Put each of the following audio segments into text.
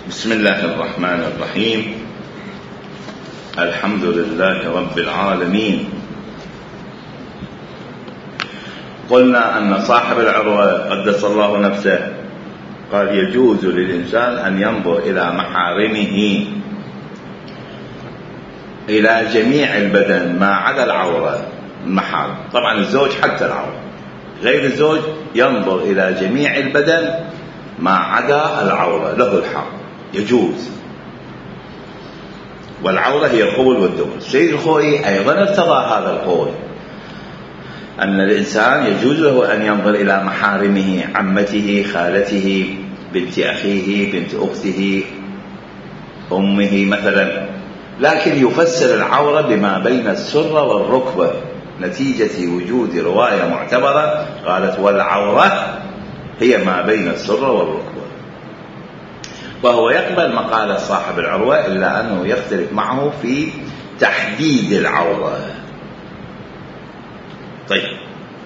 بسم الله الرحمن الرحيم. الحمد لله رب العالمين. قلنا أن صاحب العروة قدس الله نفسه قال يجوز للإنسان أن ينظر إلى محارمه إلى جميع البدن ما عدا العورة المحارم. طبعا الزوج حتى العورة، غير الزوج ينظر إلى جميع البدن ما عدا العورة، له الحق، يجوز. والعورة هي القبل والدبر. السيد الخوئي أيضا ارتضى هذا القول، أن الإنسان يجوز له أن ينظر إلى محارمه، عمته، خالته، بنت أخيه، بنت أخته، أمه مثلا، لكن يفسر العورة بما بين السرة والركبة نتيجة وجود رواية معتبرة قالت والعورة هي ما بين السرة والركبة، وهو يقبل مقالة صاحب العروة إلا أنه يختلف معه في تحديد العورة. طيب،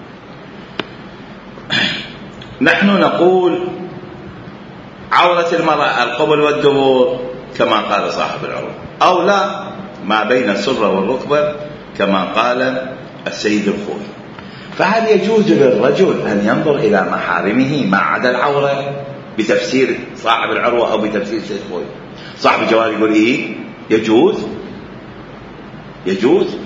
نحن نقول عورة المرأة القبل والدبر كما قال صاحب العروة، أو لا ما بين السرة والركبة كما قال السيد الخوئي. فهل يجوز للرجل أن ينظر إلى محارمه ما عدا العورة بتفسير صاحب العروة أو بتفسير السيد الخوئي؟ صاحب الجواب يقول إيه؟ يجوز، يجوز.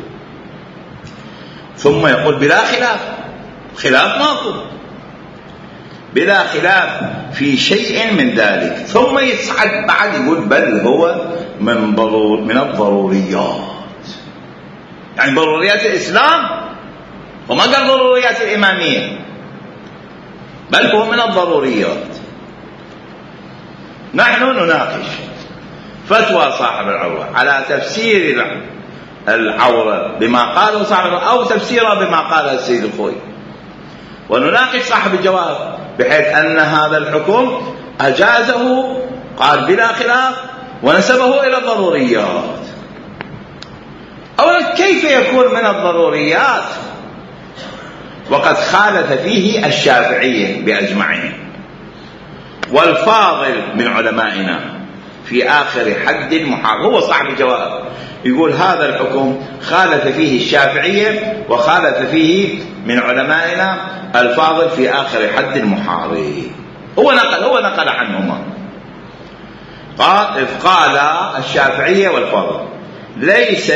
ثم يقول بلا خلاف، خلاف ماكو، بلا خلاف في شيء من ذلك. ثم يصعد بعد يقول بل هو من الضروريات، يعني ضروريات الإسلام، وما قال ضروريات الإمامية، بل هو من الضروريات. نحن نناقش فتوى صاحب العروة على تفسير العورة بما قاله صاحب العروة أو تفسيرها بما قاله السيد الخوئي، ونناقش صاحب الجواب بحيث أن هذا الحكم أجازه قال بلا خلاف ونسبه إلى الضروريات. أولا كيف يكون من الضروريات وقد خالف فيه الشافعية بأجمعين والفاضل من علمائنا في آخر حد محارم؟ هو صاحب الجواب يقول هذا الحكم خالف فيه الشافعية وخالف فيه من علمائنا الفاضل في آخر حد محارم. هو نقل عنهما، قال الشافعية والفاضل ليس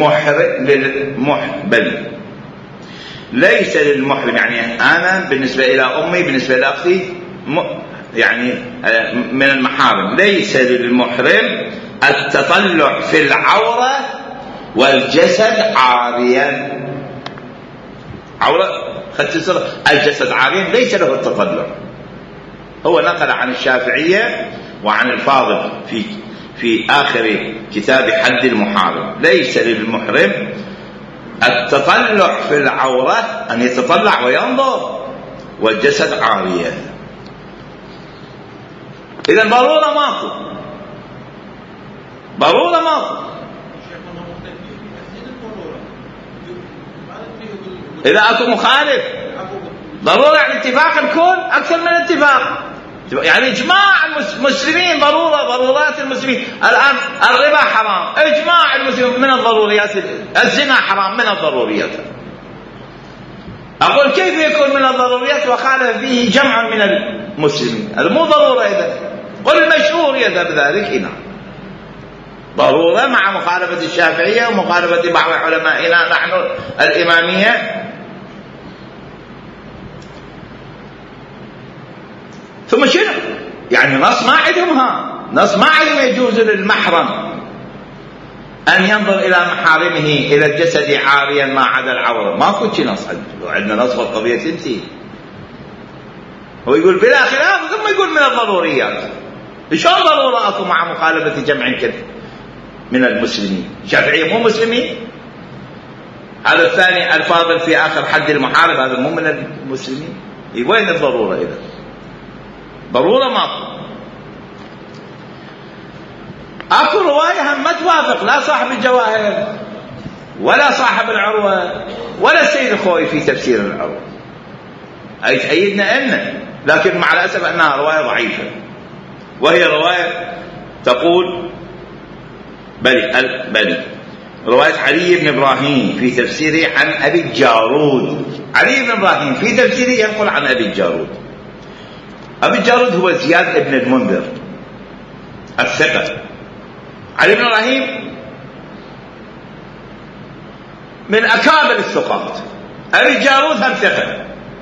للمحرم، يعني أنا بالنسبة إلى أمي، بالنسبة لأختي، يعني من المحارم، ليس للمحرم التطلع في العورة والجسد عاريا. عورة الجسد عاريا ليس له التطلع. هو نقل عن الشافعية وعن الفاضل في آخر كتاب حد المحارم ليس للمحرم التطلع في العورة، أن يتطلع وينظر، والجسد عاريا. إذن ضرورة ماكو، ضرورة ماكو. إذا أكو مخالف ضرورة، يعني اتفاق الكل أكثر من اتفاق، يعني إجماع المسلمين ضرورات المسلمين. الآن الربا حرام، إجماع المسلمين من الضروريات، الزنا حرام من الضروريات. أقول كيف يكون من الضروريات وخالف فيه جمع من المسلمين؟ هذا مو ضرورة. إذا قل المشهور يذهب ذلك هنا ضرورة مع مخالفة الشافعية ومخالفة بعض علمائنا نحن الإمامية. ثم شنو؟ يعني نص ما عندهم يجوز للمحرم أن ينظر إلى محارمه إلى الجسد عاريا ما عدا العورة. ما كنت نص عندنا نص والقضية تنتهي. هو يقول بلا خلاف ثم يقول من الضروريات. شلون ضرورة أكو مع مخالفة جمع كثير من المسلمين؟ الشافعية مو مسلمين. هذا الثاني الفاضل في آخر حد المحارب هذا مو من المسلمين. وين الضرورة؟ إذا ضرورة ماكو. اكو رواية هم ما توافق لا صاحب الجواهر ولا صاحب العروة ولا السيد الخوئي في تفسير العروة، أي تأيدنا إلنا، لكن مع الأسف أنها رواية ضعيفة، وهي رواية تقول بل رواية علي بن إبراهيم في تفسيره عن أبي الجارود. علي بن إبراهيم في تفسيره ينقل عن أبي الجارود. أبي الجارود هو زياد بن المنذر الثقة. علي بن إبراهيم من أكابر الثقات. أبي الجارود هم ثقة.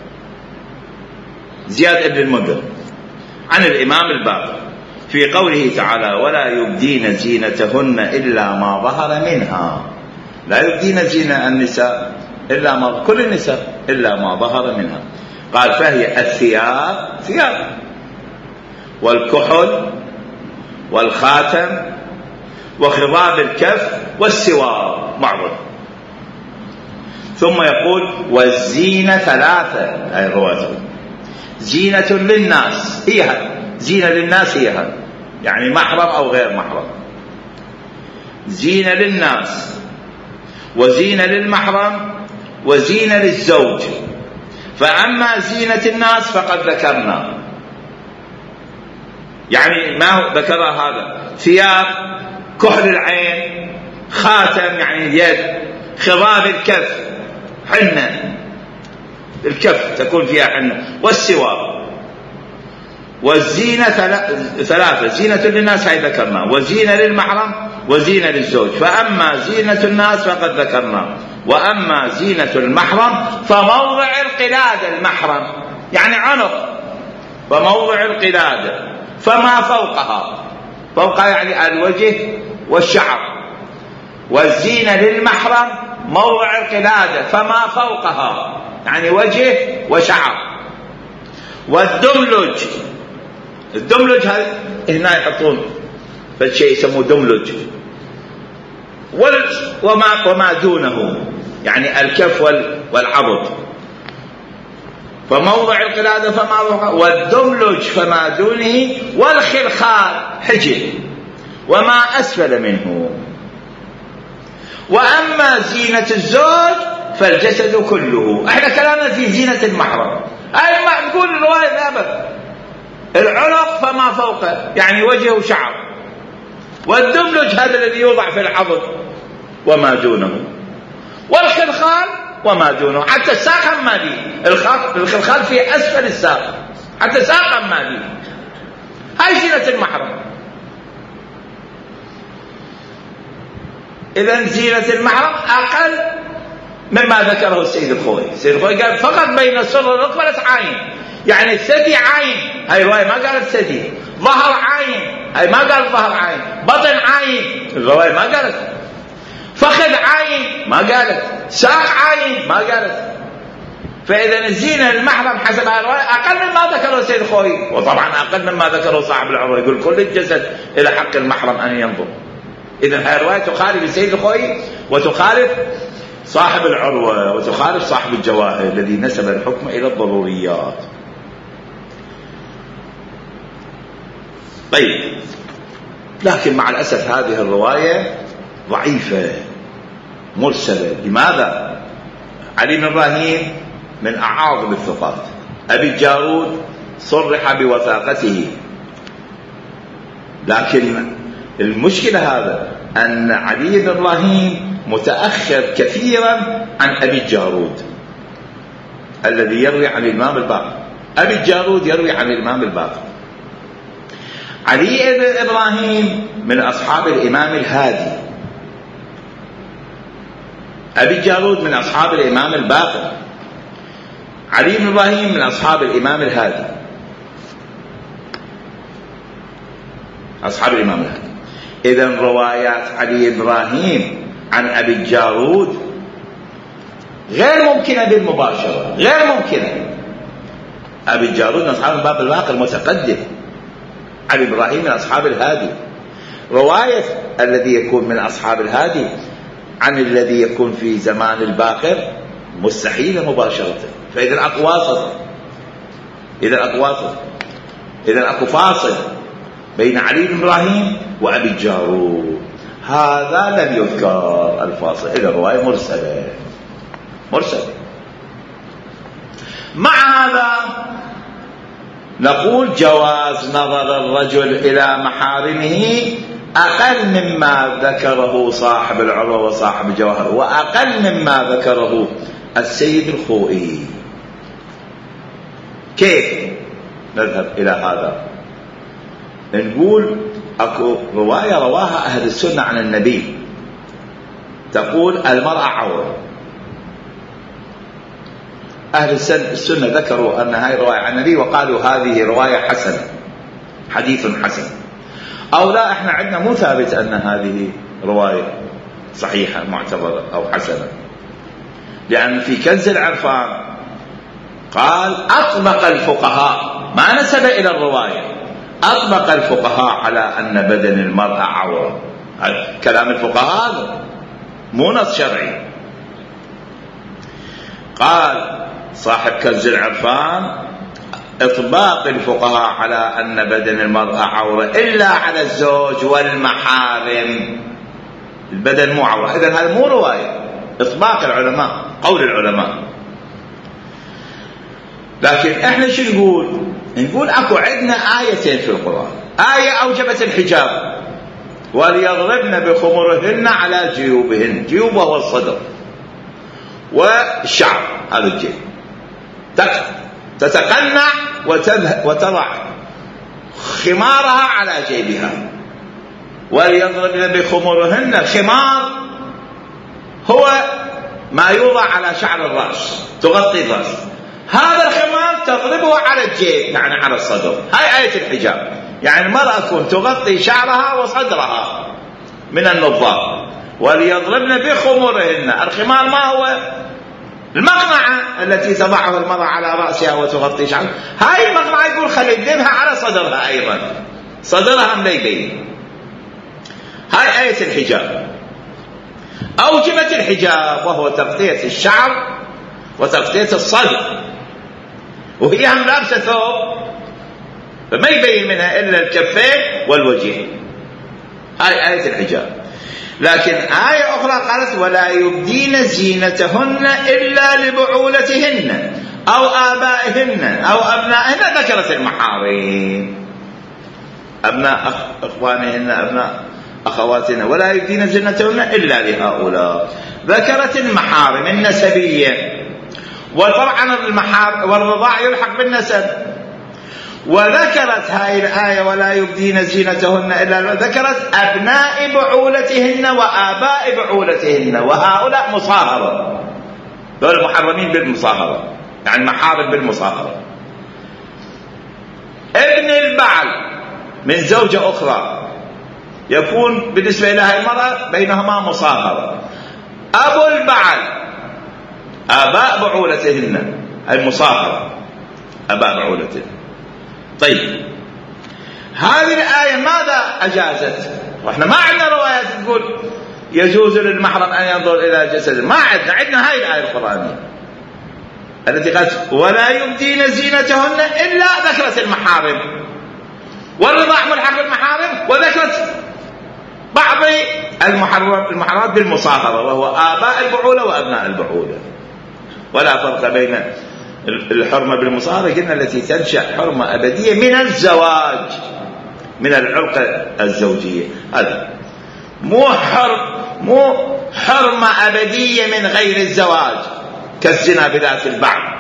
زياد بن المنذر عن الإمام الباقر في قوله تعالى: ولا يبدين زينتهن إلا ما ظهر منها. لا يبدين زينة النساء إلا ما كل النساء إلا ما ظهر منها. قال: فهي الثياب ثياب، والكحل والخاتم وخضاب الكف والسوار معظم. ثم يقول: والزينة ثلاثة. هذه الرواية: زينة للناس، هي زينة للناس، هي يعني محرم أو غير محرم. زينة للناس، وزينة للمحرم، وزينة للزوج. فأما زينة الناس فقد ذكرنا، يعني ما ذكر هذا: ثياب، كحل العين، خاتم يعني اليد، خضاب الكف، حنة الكف تكون فيها حنة، والسوار. والزينة ثلاثة: زينة للناس هي ذكرنا، وزينة للمحرم، وزينة للزوج. فأما زينة الناس فقد ذكرنا، وأما زينة المحرم فموضع القلادة. المحرم يعني عنق، فموضع القلادة فما فوقها، فوقها يعني الوجه والشعر. والزينة للمحرم موضع القلادة فما فوقها يعني وجه وشعر. والدملج، الدملج هنا يحطون فالشيء يسموه دملج. وما دونه يعني الكف والعضد. فموضع القلادة فما فوقها، والدملج فما دونه، والخلخال حجل وما أسفل منه. وأما زينة الزوج فالجسد كله. احنا كلامنا في زينة المحرم. أي ما نقول الرواية ثابت: العنق فما فوقه يعني وجه وشعر، والدملج هذا الذي يوضع في العضد وما دونه، والخلخال وما دونه. حتى الساق ما لي، الخلخال في أسفل الساق، حتى ساق ما لي. هاي زينة المحرم. إذن زينة المحرم أقل مما ذكره السيد الخوئي. السيد الخوئي قال فقط بين السر والركبة عين، يعني الثدي عين، هاي الرواية ما قالت ثدي. ظهر عين، هاي ما قالت ظهر عين. بطن عين، الرواية ما قالت. فخذ عين ما قالت. ساق عين ما قالت. فإذا الزينة المحرم حسب هاي الرواية أقل مما ذكره السيد الخوئي، وطبعا أقل مما ذكره صاحب العروة. يقول كل الجسد إلى حق المحرم أن ينظر. إذن هاي الرواية تخالف السيد الخوئي، وتخالف صاحب العروة، وتخالف صاحب الجواهر الذي نسب الحكم إلى الضروريات. طيب، لكن مع الأسف هذه الرواية ضعيفة مرسلة. لماذا؟ علي بن إبراهيم من أعاظم الثقات. أبي الجارود صرح بوثاقته، لكن المشكلة هذا أن علي بن إبراهيم متأخر كثيرا عن أبي الجارود الذي يروي عن الإمام الباقر. أبي الجارود يروي عن الإمام الباقر. علي بن إبراهيم من أصحاب الإمام الهادي. أبي الجارود من أصحاب الإمام الباقر. علي بن إبراهيم من أصحاب الإمام الهادي، أصحاب الإمام الهادي. إذن روايات علي بن إبراهيم عن أبي الجارود غير ممكنة بالمباشرة، غير ممكنة. أبي الجارود من أصحاب الباب الباقر متقدم، علي بن إبراهيم من أصحاب الهادي. رواية الذي يكون من أصحاب الهادي عن الذي يكون في زمان الباقر مستحيلة مباشرة. فإذا أكو واسطة، إذا أكو فاصل بين علي بن إبراهيم وأبي الجارود. هذا لم يذكر الفاصل. إذا الرواية مرسلة. مع هذا نقول جواز نظر الرجل إلى محارمه أقل مما ذكره صاحب العروة وصاحب الجوهر، وأقل مما ذكره السيد الخوئي. كيف نذهب إلى هذا؟ نقول أكو رواية رواها أهل السنة عن النبي تقول المرأة عورة. أهل السنة ذكروا أن هذه رواية عن النبي وقالوا هذه رواية حسنة، حديث حسن. أو لا، إحنا عندنا مو ثابت أن هذه رواية صحيحة معتبرة أو حسنة، لأن في كنز العرفان قال أطبق الفقهاء، ما نسب إلى الرواية، أطبق الفقهاء على أن بدن المرأة عورة. كلام الفقهاء مو نص شرعي. قال صاحب كنز العرفان إطباق الفقهاء على أن بدن المرأة عورة إلا على الزوج والمحارم، البدن مو عورة. إذن هذا مو رواية، إطباق العلماء، قول العلماء. لكن إحنا شو نقول أكو عندنا آيتين في القرآن. آية أوجبت الحجاب، وليضربن بخمرهن على جيوبهن، جيوب وهو الصدر والشعر، هذا الجيب، تتقنع وتضع خمارها على جيبها. وليضربن بخمرهن، الخمار هو ما يوضع على شعر الرأس، تغطي الرأس. هذا الخمار تضربه على الجيب، يعني على الصدر. هاي آية الحجاب، يعني المرأة تكون تغطي شعرها وصدرها من النظار. وليضربن بخمرهن، الخمار ما هو؟ المقنعة التي تضعها المرأة على رأسها وتغطي شعرها. هاي المقنعة يقول خلي تذبها على صدرها أيضا، صدرها ما يبين. هاي آية الحجاب. أوجبت الحجاب وهو تغطية الشعر وتغطية الصدر، وهي هم لابسة ثوب فما يبين منها إلا الكفين والوجه. هاي آية الحجاب. لكن آية أخرى قالت ولا يبدين زينتهن إلا لبعولتهن أو آبائهن أو أبنائهن، ذكرت المحارم، أبناء أخوانهن، أبناء أخواتهن. ولا يبدين زينتهن إلا لهؤلاء، ذكرت المحارم النسبية. وطبعا المحارم والرضاع يلحق بالنسب. وذكرت هاي الآية ولا يبدين زينتهن إلا، ذكرت أبناء بعولتهن وآباء بعولتهن، وهؤلاء مصاهرة، دول محرمين بالمصاهرة، يعني محارم بالمصاهرة. ابن البعل من زوجة أخرى يكون بالنسبة إلى هاي المرأة بينهما مصاهرة. أبو البعل آباء بعولتهن، المصاهرة آباء بعولتهن. طيب هذه الآية ماذا أجازت؟ وإحنا ما عندنا روايات تقول يجوز للمحرم أن ينظر إلى جسده، ما عندنا هاي الآية القرآنية التي قالت ولا يبدين زينتهن إلا، ذكرت المحارم والرضاع ملحق بالمحارم، وذكرت بعض المحرمات بالمصاهرة وهو آباء البعولة وأبناء البعولة. ولا فرق بين الحرمة بالمصاهرة قلنا التي تنشأ حرمة أبدية من الزواج، من العلاقة الزوجية. هذا مو حرمة أبدية من غير الزواج كالزنا بذات البعض،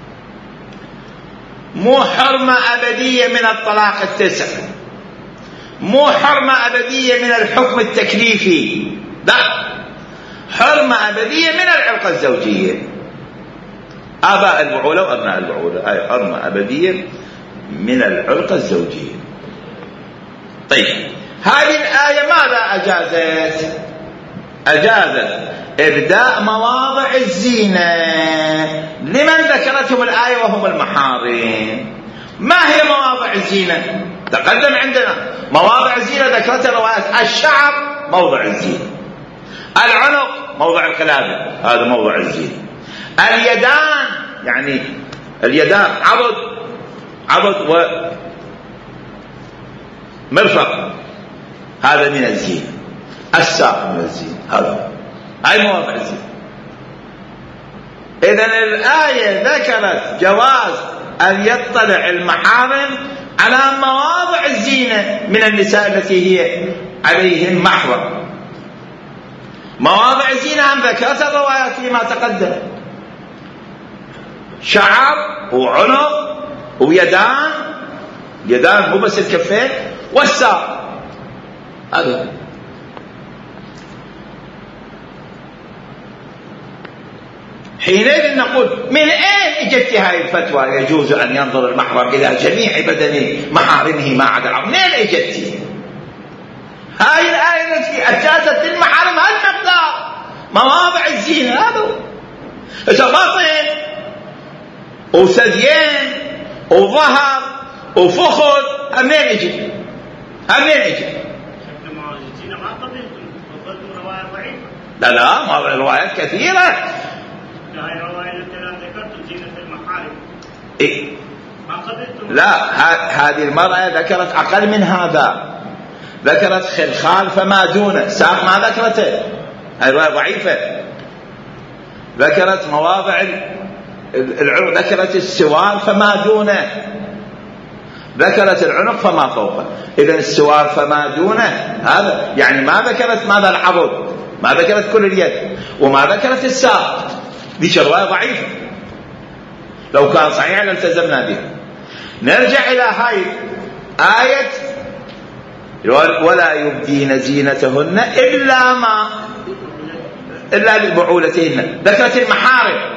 مو حرمة أبدية من الطلاق التسع، مو حرمة أبدية من الحكم التكليفي، لا، حرمة أبدية من العلاقة الزوجية. آباء البعولة وأبناء البعولة، هاي حرمة أبدية من العلاقة الزوجية. طيب هذه الآية ماذا أجازت؟ أجازت إبداء مواضع الزينة لمن ذكرتهم الآية وهم المحارم. ما هي مواضع الزينة؟ تقدم عندنا مواضع الزينة ذكرتها روايات. الشعر موضع الزينة، العنق موضع القلادة، هذا موضع الزينة. اليدان، يعني اليدان عضد ومرفق، هذا من الزينة. الساق من الزينة، هذا هاي مواضع الزينة. إذن الآية ذكرت جواز أن يطلع المحارم على مواضع الزينة من النساء التي هي عليهم محرم. مواضع الزينة ذكرت الروايات فيما تقدم: شعر وعنق ويدان، يدان مو بس الكفين، والساق. هذا حينئذ نقول: من أين اجت هذه الفتوى يجوز أن ينظر المحرم إلى جميع بدن محارمه ما عدا العورة؟ منين اجت هاي الآية التي أجازت للمحارم هالمقدار مواضع الزينة؟ هذا إذا بطن وثديين وظهر وفخذ، منين اجت؟ منين اجت؟ لا ما روايات كثيرة. هاي الرواية التي ذكرت زينة المحارم. إيه؟ ما قبلتم. لا، هذه المرأة ذكرت أقل من هذا، ذكرت خلخال فما دونه، ساق ما ذكرته، هاي رواية ضعيفة. ذكرت مواضع العنق، ذكرت السوار فما دونه، ذكرت العنق فما فوقه. إذن السوار فما دونه هذا يعني ما ذكرت ماذا العضد، ما ذكرت كل اليد، وما ذكرت الساق. دي رواية ضعيفة، لو كان صحيح لالتزمنا بها. نرجع إلى هاي آية: ولا يبدين زينتهن إلا لبعولتهن. ذكرت المحارم،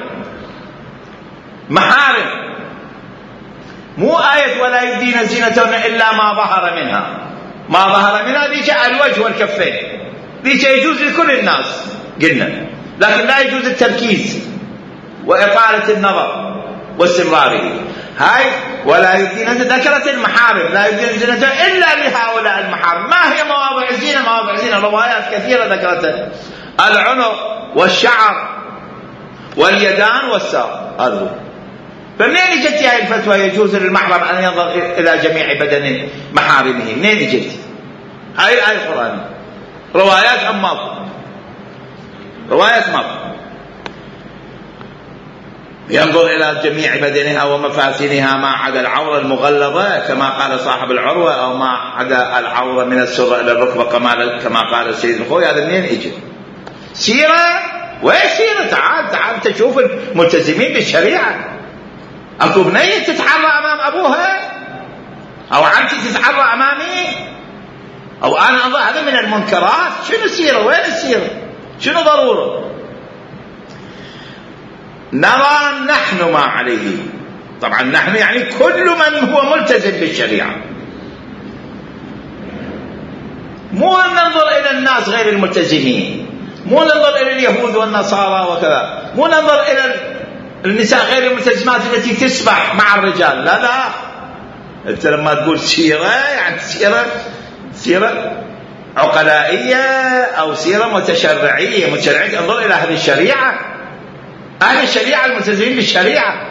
محارم، مو آية ولا يبدين زينتهن إلا ما ظهر منها. ما ظهر منها دي الوجه والكفين، دي يجوز لكل الناس قلنا، لكن لا يجوز التركيز وإطالة النظر واستمراره. هاي ولا يبدين، ذكرت المحارم، لا يبدين زينتهن إلا لهؤلاء المحارم. ما هي مواضع الزينة؟ مواضع الزينة روايات كثيرة ذكرتها: العنق والشعر واليدان والساق. هذا هو. فمنين جت هاي الفتوى يجوز للمحرم أن ينظر إلى جميع بدن محارمه؟ منين جت هاي الآية القرآنية؟ روايات أماط، روايات ماط. ينظر إلى جميع بدنها ومفاتنها ما عدا العورة المغلظة كما قال صاحب العروة، أو ما عدا العورة من السرة إلى الركبة كما قال السيد الخوي. هذا منين اجى؟ سيرة؟ وين سيرة؟ تعال تشوف الملتزمين بالشريعة. أكو بنية تتحرى أمام أبوها، أو عمتي تتحرى أمامي، أو أنا أنظر. هذا من المنكرات. شنو السيرة؟ وين السيرة؟ شنو ضرورة؟ نرى نحن ما عليه. طبعا نحن يعني كل من هو ملتزم بالشريعة، مو ننظر إلى الناس غير الملتزمين، مو ننظر إلى اليهود والنصارى وكذا، مو ننظر إلى النساء غير الملتزمات التي تسبح مع الرجال. لا أنت لما تقول سيرة يعني سيرة عقلائية أو سيرة متشرعية، انظر إلى أهل الشريعة، أهل الشريعة الملتزمين بالشريعة.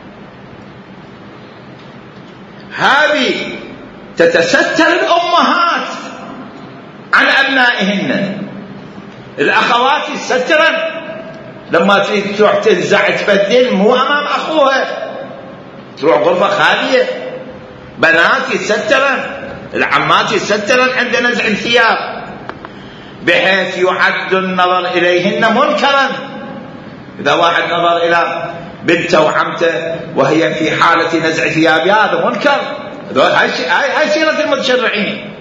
هذه تتستر الأمهات عن أبنائهن، الأخوات يسترن لما تروح تنزع تبدل مو أمام أخوها، تروح غرفة خالية. بنات يسترن، العمات يسترن عند نزع الثياب، بحيث يعد النظر إليهن منكرا. إذا واحد نظر إلى بنته وعمته وهي في حالة نزع ثيابها هذا منكر. هاي سيرة المتشرعين.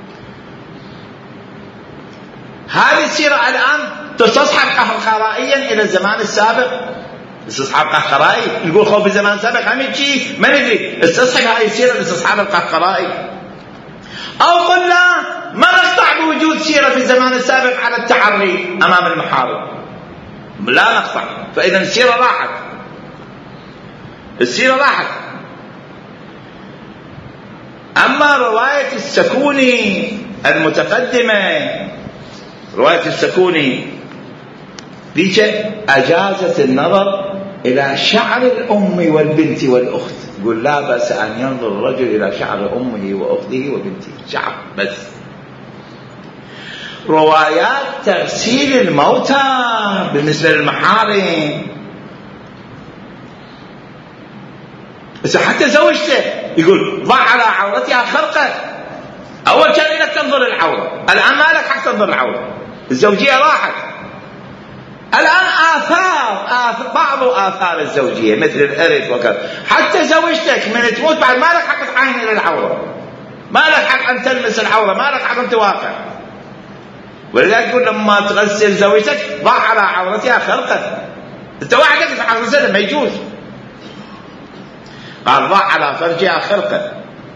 هذه السيرة الآن تستصحب قهقرائيا إلى الزمان السابق. استصحاب قهقرائي نقول خوف الزمان السابق هم يجي ما ندري. استصحب هذه السيرة الاستصحاب القهقرائي. أو قلنا ما نقطع بوجود سيرة في الزمان السابق على التعري أمام المحارم، لا نقطع. فإذا السيرة راحت، السيرة راحت. أما رواية السكوني المتقدمة، رواية السكوني ديك أجازت النظر إلى شعر الأم والبنت والأخت. يقول لا بأس أن ينظر الرجل إلى شعر أمه وأخته وبنته، شعر بس. روايات تغسيل الموتى بالنسبة للمحارم إذا حتى زوجته يقول ضع على عورتها خرقة. أول كان لك تنظر العورة، الآن ما لك حق تنظر العورة، الزوجية راحت. الآن آثار بعض آثار الزوجية مثل الإرث وكذا، حتى زوجتك من تموت بعد ما لك حق تعاين إلى العورة، ما لك حق أن تلمس العورة، ما لك حق أن تواقع. ولذلك يقول لما تغسل زوجتك ضع على عورتها خرقة. أنت واحد يقف على غسلها ما يجوز، قال ضع على فرجها خرقة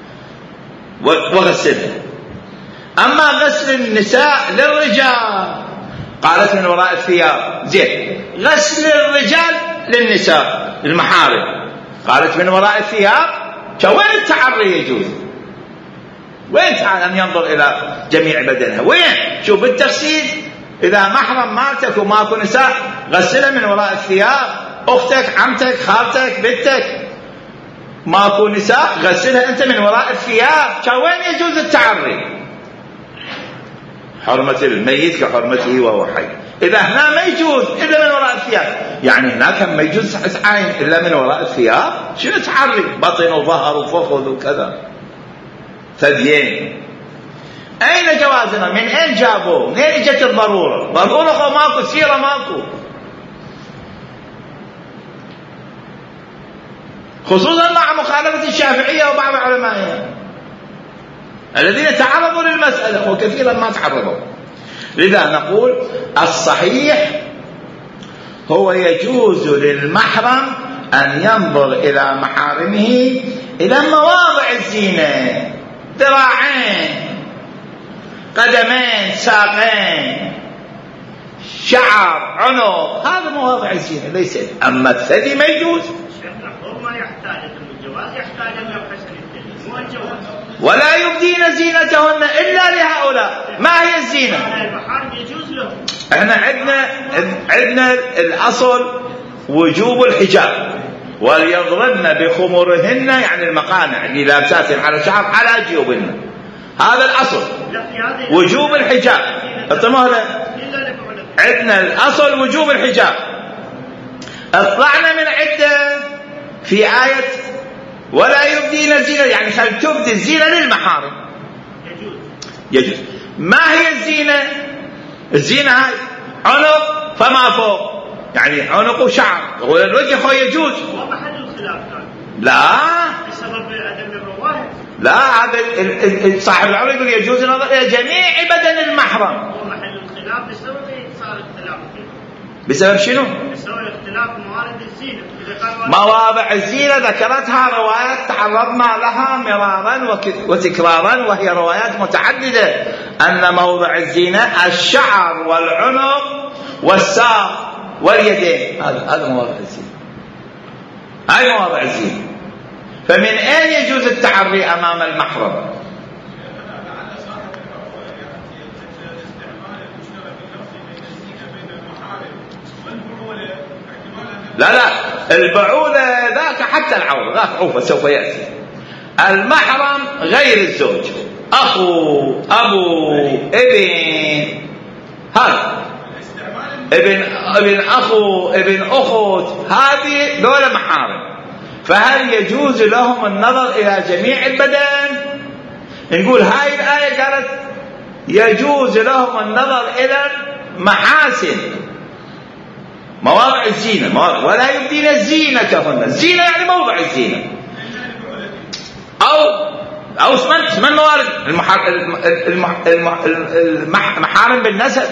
وغسلها. أما غسل النساء للرجال قالت من وراء الثياب، زين. غسل الرجال للنساء المحارم قالت من وراء الثياب. وين التعري يجوز؟ وين تعال أن ينظر إلى جميع بدنها؟ وين؟ شوف بالتفصيل، إذا محرم مالتك وماكو نساء غسلها من وراء الثياب. أختك، عمتك، خالتك، بنتك، ماكو نساء غسلها أنت من وراء الثياب. وين يجوز التعري؟ حرمة الميت كحرمته وهو حي. إذا هنا ما يجوز إلا من وراء الثياب، يعني هناك ما يجوز عين إلا من وراء الثياب. شنو تعري؟ بطن وظهر وفخذ وكذا، ثديين. أين جوازنا؟ من أين جابوه؟ منين إجت الضرورة؟ ضرورة ماكو، سيرة ماكو. خصوصا مع مخالفة الشافعية وبعض علمائها الذين تعرضوا للمسألة وكثيرا ما تعرضوا. لذا نقول الصحيح هو يجوز للمحرم أن ينظر إلى محارمه إلى مواضع الزينة، ذراعين، قدمين، ساقين، شعر، عنق، هذا مواضع الزينة ليس. أما الثدي ما يجوز. ما يحتاج الجواز، يحتاج أن يحسن الثدي، مو الجواز. ولا يبدين زينتهن إلا لهؤلاء. ما هي الزينة؟ المحارم يجوز له. احنا عندنا الأصل وجوب الحجاب، وليضربن بخمرهن، يعني المقانع اللي لابسات على شعر على جيوبهن، هذا الأصل وجوب الحجاب. عندنا الأصل وجوب الحجاب. اطلعنا من عدة في آية ولا يبدين زينة، يعني خل تبدي الزينة للمحارم. يجوز. ما هي الزينة؟ الزينة هاي عنق فما فوق، يعني عنق وشعر، والوجه هو يجوز. هو محل الخلاف كان. لا بسبب عدم الرواية. لا، هذا صاحب العمر يقول يجوز النظر إلى جميع بدن المحرم. هو محل الخلاف بسبب صار اختلاف فيه. بسبب شنو؟ بسبب اختلاف موارد الزينة. مواضع الزينة ذكرتها روايات تعرضنا لها مرارا وتكرارا، وهي روايات متعددة، أن موضع الزينة الشعر والعنق والساق واليدين، هذا مواضع الزينة، هاي مواضع الزينة. فمن أين يجوز التعري أمام المحرم؟ لا البعوضة ذاك حتى العورة، ذاك عوفة سوف يأتي. المحرم غير الزوج، أخو، أبو، ابن، هذا ابن أخو، ابن أخت، هذه دولة محارم. فهل يجوز لهم النظر إلى جميع البدن؟ نقول هاي الآية قالت يجوز لهم النظر إلى المحاسن، مواضع الزينة، ولا يبدين زينتهن. الزينة يعني موضع الزينة، أو اسمن موارد المحارم بالنسب.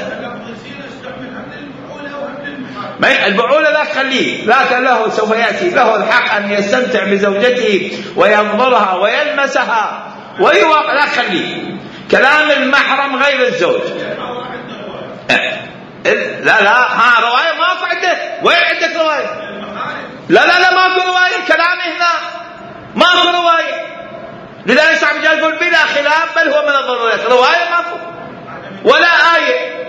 البعولة لا خليه، ذاك له سوف يأتي، له الحق أن يستمتع بزوجته وينظرها ويلمسها ويوقع، لا خليه. كلام المحرم غير الزوج. لا رواية ماكو عندك. وين عندك رواية؟ لا ماكو رواية. كلامي هنا ماكو رواية. لذلك صاحب الجلال يقول بلا خلاف بل هو من الضرورات. رواية ماكو ولا آية.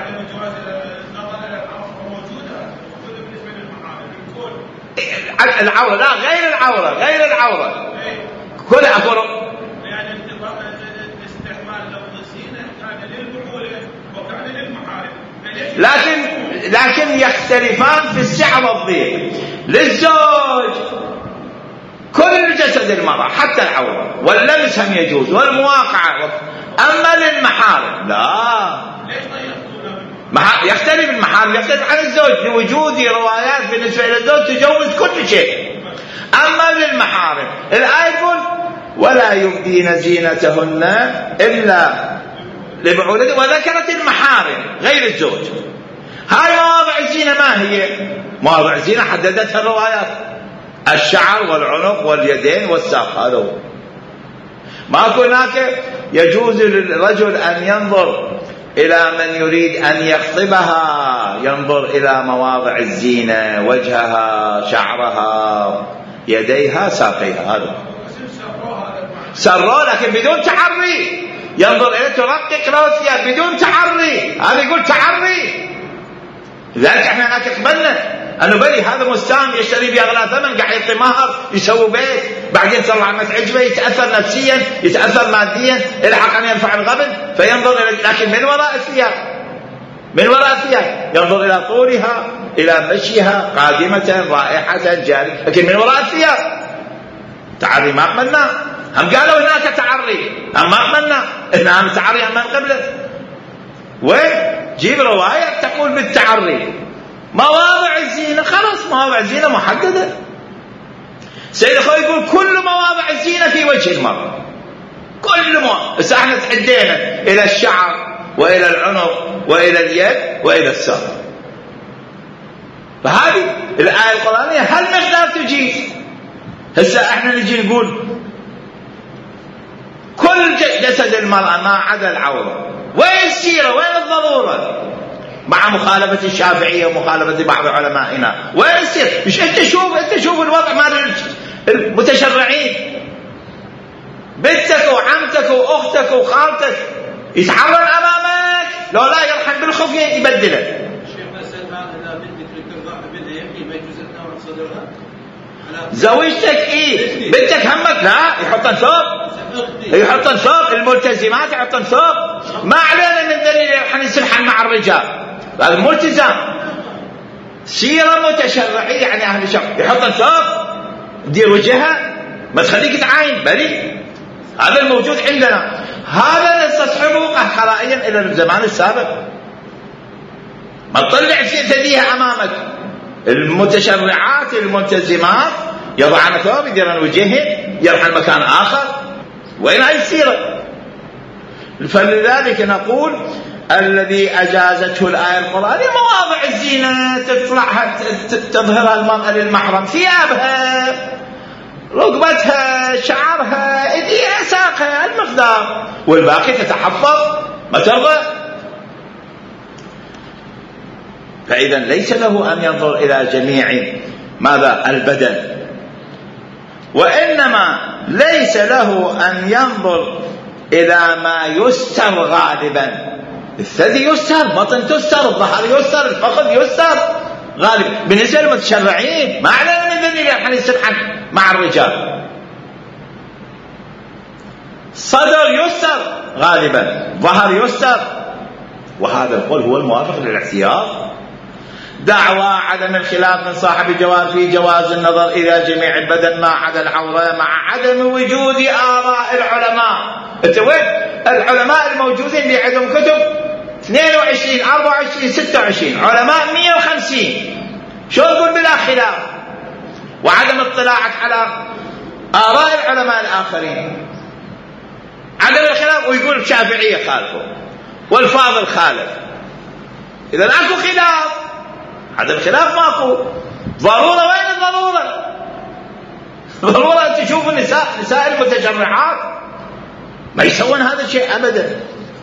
العورة لا، غير العورة كلها فرق. لكن يختلفان في السعة والضيق. للزوج كل جسد المرأة حتى العورة، واللمس هم يجوز، والمواقعة. أما للمحارم لا، يختلف المحارم، يختلف عن الزوج لوجود روايات بالنسبة إلى الزوج تجوز كل شيء. أما للمحارم الآية تقول ولا يبدين زينتهن إلا لبعولتهن، وذكرت المحارم غير الزوج. هاي مواضع الزينة ما هي؟ مواضع الزينة حددتها الروايات: الشعر والعنق واليدين والساق. هذا هو. ماكو هناك يجوز للرجل أن ينظر إلى من يريد أن يخطبها، ينظر إلى مواضع الزينة: وجهها، شعرها، يديها، ساقيها. هذا سروا لكن بدون تعري، ينظر إلى ترقق له الثياب بدون تعري. هذا يقول تعري. لذلك احنا هناك قبلنا انه بلي هذا مستام يشتري باغلى ثمن، قاعد يعطي مهر، يسوي بيت، بعدين طلع ما تعجبه، يتاثر نفسيا، يتاثر ماديا، الحق ان يرفع الغبن، فينظر الى، لكن من وراء الثياب، من وراء الثياب ينظر الى طولها، الى مشيها، قادمه، رائحه، جاريه، لكن من وراء الثياب. تعري ما قبلنا، هم قالوا هناك تعري، هم ما قبلنا، انها تعري من قبله. وجيب رواية تقول بالتعري. مواضع الزينة خلاص، مواضع الزينة محددة. سيد أخوي يقول كل مواضع الزينة في وجه المرأة، كل مواضع. بس احنا تحدينا إلى الشعر وإلى العنق وإلى اليد وإلى الساق. فهذه الآية القرآنية هل مقدار تجيز؟ هسه احنا نجي نقول كل جسد المرأة ما عدا العورة. وين السيرة؟ وين الضرورة؟ مع مخالفة الشافعية ومخالفة بعض علمائنا. وين السيرة؟ مش انت شوف الوضع مال المتشرعين. بنتك وعمتك واختك وخالتك يتحرر امامك، لو لا يرحم بالخوف يبدله. زوجتك ايه؟ بنتك همك لا يحطن ثوب، الملتزمات يحطن ثوب. ما علينا من دليل يرحن يسلحن مع الرجال، هذا ملتزم. سيرة متشرعية يعني اهل الشرع يحطن ثوب، دير وجهها، ما تخليك تعاين بلي. هذا الموجود عندنا، هذا نستصحبه قهقرائيا الى الزمان السابق. ما تطلع ثديها امامك. المتشرعات الملتزمات يضعن ثوب، يديرن وجههن، يرحل مكان آخر. وين هاي السيرة؟ فلذلك نقول الذي أجازته الآية القرآنية مواضع الزينة تطلعها تظهرها المرأة للمحرم: ثيابها، ركبتها، شعرها، ايديها، ساقها، المقدار، والباقي تتحفظ ما ترضى. فإذا ليس له أن ينظر إلى جميع ماذا؟ البدن. وإنما ليس له أن ينظر إلى ما يستر غالبا. الثدي يستر، بطن تستر، الظهر يستر، الفخذ يستر غالبا. بالنسبة للمتشرعين ما علينا من دليل يرحل يسلحن مع الرجال. صدر يستر غالبا، ظهر يستر. وهذا القول هو الموافق للاحتياط. دعوى عدم الخلاف من صاحب الجواز في جواز النظر إلى جميع البدن ما عدا العورة مع عدم وجود آراء العلماء. انت وين العلماء الموجودين اللي عندهم كتب 22 24 26 علماء 150؟ شو نقول بلا خلاف؟ وعدم اطلاعك على آراء العلماء الآخرين، عدم الخلاف. ويقول الشافعية خالفه والفاضل خالف. إذا اكو خلاف، عدم خلاف ماكو. ضرورة، وين الضرورة؟ ضرورة أن تشوف نساء المتجرعات ما يسوون هذا الشيء أبدا.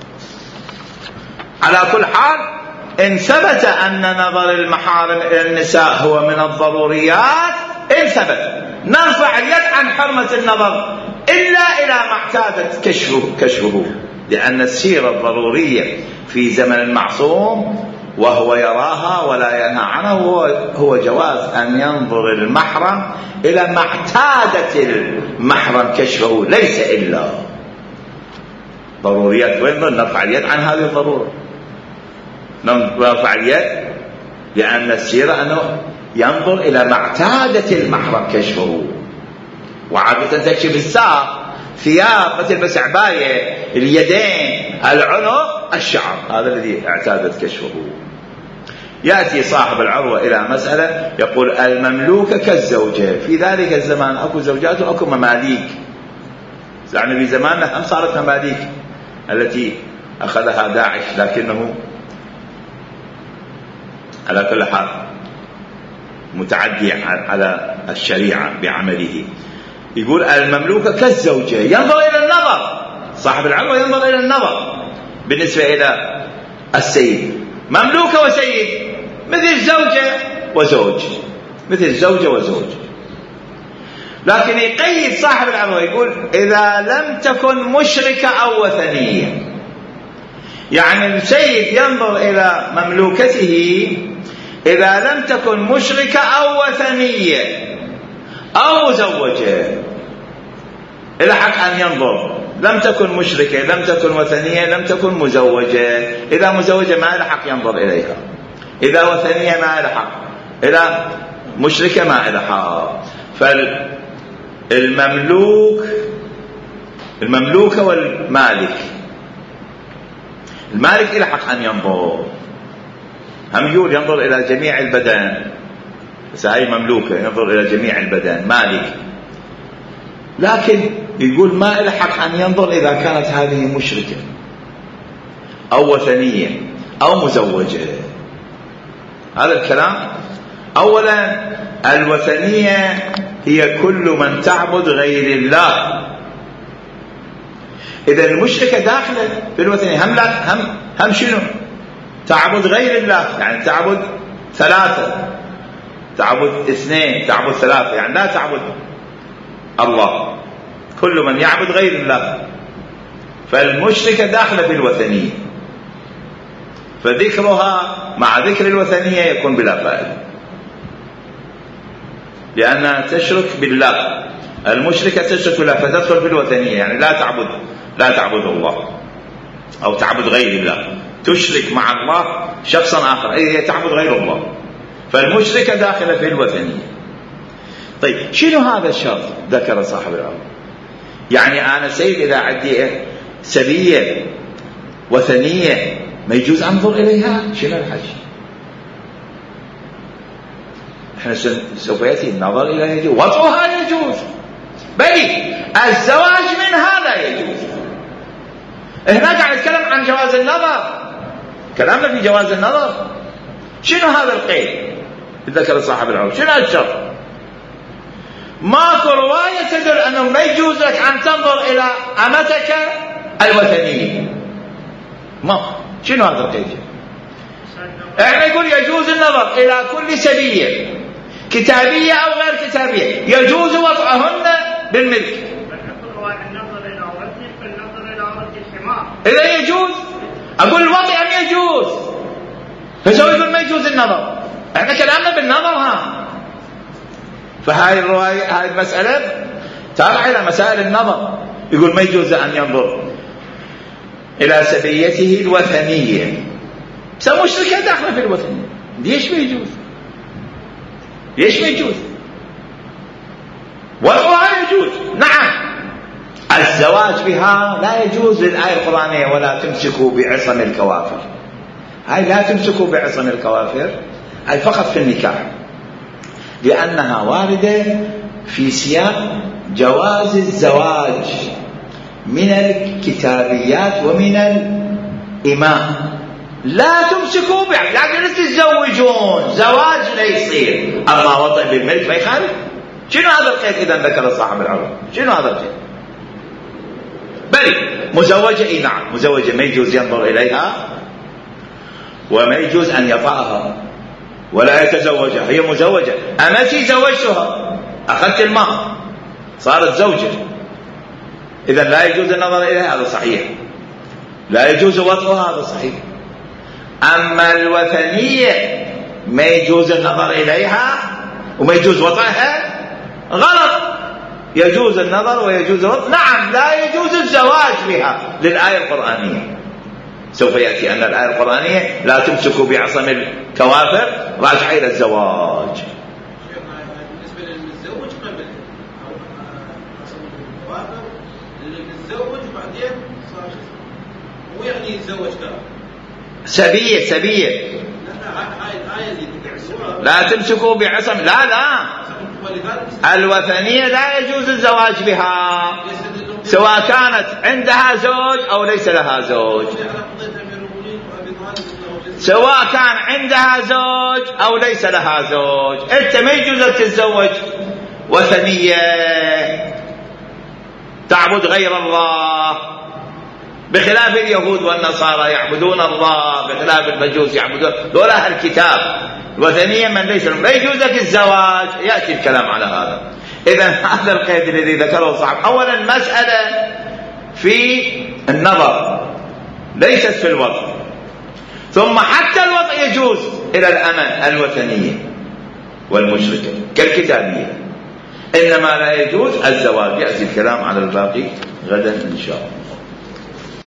على كل حال، إن ثبت أن نظر المحارم إلى النساء هو من الضروريات، إن ثبت نرفع اليد عن حرمة النظر إلا إلى ما اعتادت كشفه، لأن السيرة الضرورية في زمن المعصوم وهو يراها ولا ينهى عنه هو جواز أن ينظر المحرم إلى ما اعتادت المحرم كشفه، ليس إلا ضروريات. وين نرفع اليد عن هذه الضرورة؟ نرفع اليد لأن السيرة أنه ينظر إلى ما اعتادت المحرم كشفه، وعادة تكشف الساق، ثياب ما تلبس عباية، اليدين، العنق، الشعر، هذا الذي اعتادت كشفه. يأتي صاحب العروة إلى مسألة يقول المملوكة كالزوجة، في ذلك الزمان أكو زوجات وأكو مماليك، يعني في زماننا هم صارت مماليك التي أخذها داعش، لكنه على كل حال متعدي على الشريعة بعمله. يقول المملوكة كالزوجة، ينظر إلى النظر، صاحب العروة ينظر إلى النظر بالنسبة إلى السيد، مملوكة وسيد، مثل زوجة وزوج، مثل زوجة وزوج. لكن يقيد صاحب العروة يقول إذا لم تكن مشركة أو وثنية، يعني السيد ينظر إلى مملوكته إذا لم تكن مشركة أو وثنية أو مزوجة، إلى حق أن ينظر، لم تكن مشركة، لم تكن وثنية، لم تكن مزوجة. إذا مزوجة ما إلى حق ينظر إليها، إذا وثنية ما إلى حق، إذا مشركة ما إلى حق. المملوكة والمالك، المالك إلى حق أن ينظر، هم يقول ينظر إلى جميع البدن، بس هاي مملوكة ينظر إلى جميع البدن، مالك. لكن يقول ما إلى حق أن ينظر إذا كانت هذه مشركة أو وثنية أو مزوجة. هذا الكلام. أولا الوثنية هي كل من تعبد غير الله، إذا المشركة داخلة في الوثنية، هم شنو؟ تعبد غير الله، يعني تعبد ثلاثة، تعبد اثنين، تعبد ثلاثة، يعني لا تعبد الله، كل من يعبد غير الله. فالمشركة داخلة في الوثنية، فذكرها مع ذكر الوثنية يكون بلا فائدة، لأنها تشرك بالله، المشركة تشرك بالله فتدخل في الوثنية، يعني لا تعبد الله أو تعبد غير الله، تشرك مع الله شخصا آخر، هي تعبد غير الله، فالمشركة داخلة في الوثنية. طيب شنو هذا الشرط ذكر صاحب العروة؟ يعني أنا سيد إذا عندي سبية وثنية ما يجوز أنظر إليها؟ شنو الحج؟ احنا سوف يأتي النظر إليها يجوز، وطئها يجوز، بل الزواج منها لا يجوز. هنا قاعد نتكلم عن جواز النظر، كلامنا في جواز النظر. شنو هذا القيد ذكر صاحب العروة؟ شنو الشرط؟ ماكو رواية تدل أنه ما يجوز لك أن تنظر إلى أمتك الوثنية، ما شنو هذا القيد؟ احنا يقول يجوز النظر إلى كل سبية كتابية أو غير كتابية، يجوز وضعهن بالملك. إذا يجوز أقول الوضع أم يجوز، فسوف يقول ما يجوز النظر، احنا كلامنا بالنظر. فهاي الرواية، هاي المسألة تابع إلى مسائل النظر، يقول ما يجوز أن ينظر إلى سبيته الوثنية، مشركة داخلة في الوثنية، ليش ما يجوز؟ ليش ما يجوز؟ وضعها يجوز، نعم. الزواج بها لا يجوز للآية القرآنية ولا تمسكوا بعصم الكوافر، هاي لا تمسكوا بعصم الكوافر، هاي فقط في النكاح، لأنها واردة في سياق جواز الزواج من الكتابيات ومن الإماء. لا تمسكوا يعني لا تتزوجون، زواج لا يصير، أما وطئ بالملك ما يخالف. شنو هذا القيد إذا ذكر صاحب العروة؟ شنو هذا القيد؟ بل مزوجة، نعم مزوجة ما يجوز ينظر إليها وما يجوز أن يطأها ولا يتزوجها، هي مزوجة. أمتي زوجتها، أخذت المهر، صارت زوجة، إذن لا يجوز النظر إليها، هذا صحيح، لا يجوز وطئها، هذا صحيح. أما الوثنية ما يجوز النظر إليها وما يجوز وطئها، غلط، يجوز النظر ويجوز الوطء، نعم لا يجوز الزواج بها للآية القرآنية. سوف يأتي أن الآية القرآنية لا تمسكوا بعصم الكوافر راجع إلى الزواج. بالنسبة للمتزوج قبل يتزوج وبعدين صار مو يعني يتزوج كان سبية. هاي الآية اللي تدعسوها لا تمسكوا بعصم، لا الوثنية لا يجوز الزواج بها سواء كانت عندها زوج أو ليس لها زوج، سواء كان عندها زوج أو ليس لها زوج. أنت ما يجوز أن تتزوج وثنية تعبد غير الله، بخلاف اليهود والنصارى يعبدون الله، بخلاف المجوس يعبدون دول أهل الكتاب. الوثنية من ليس لا يجوز لك الزواج، يأتي الكلام على هذا. إذا هذا القيد الذي ذكره صاحب، أولا مسألة في النظر ليست في الوضع، ثم حتى الوضع يجوز إلى الأمة الوثنية والمشركة كالكتابية، إنما لا يجوز الزواج. يأتي الكلام على الباقي غدا إن شاء الله.